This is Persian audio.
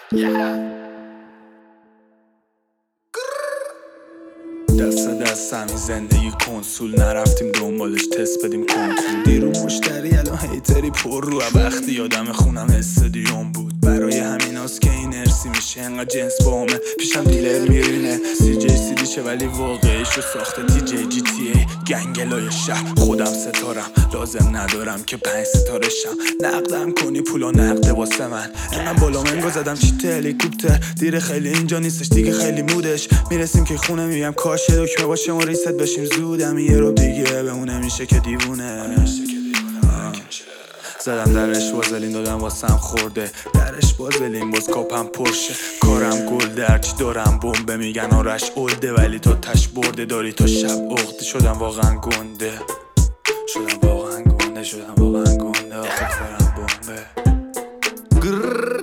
دست همین زندگی کنسول نرفتیم دنبالش تست بدیم کنکول. دیرو مشتری الان هیتری پر رو وقتی یادم خونم استادیوم بود. برای همیناست که این ارسی میشه انقدر جنس با همه پیشم دیلر میرینه. سی جی سی دیشه ولی واقعیشو ساخته تی جی جی تی ای گنگلای شهر. خودم ستارم لازم ندارم که 5 ستاره شم. نقدم کنی پولا نقده واسه من. انقدر بالا منگو زدم چیت هلیکوپتر. دیره خیلی اینجا نیستش دیگه خیلی مودش. میرسیم که خونه میگم کاش دکمه باشه ما ریست بشیم زودم. یه رو دیگه بهونه میشه که دیوونه. زدم درش وازلین دادم واسم خورده. درش وازلین باز کاپم پرشه. کارم گل درچی دارم بمبه میگن آرش اولده ولی تو تش برده داری تا شب اخته. شدم واقعا گنده آخه فرم بمبه.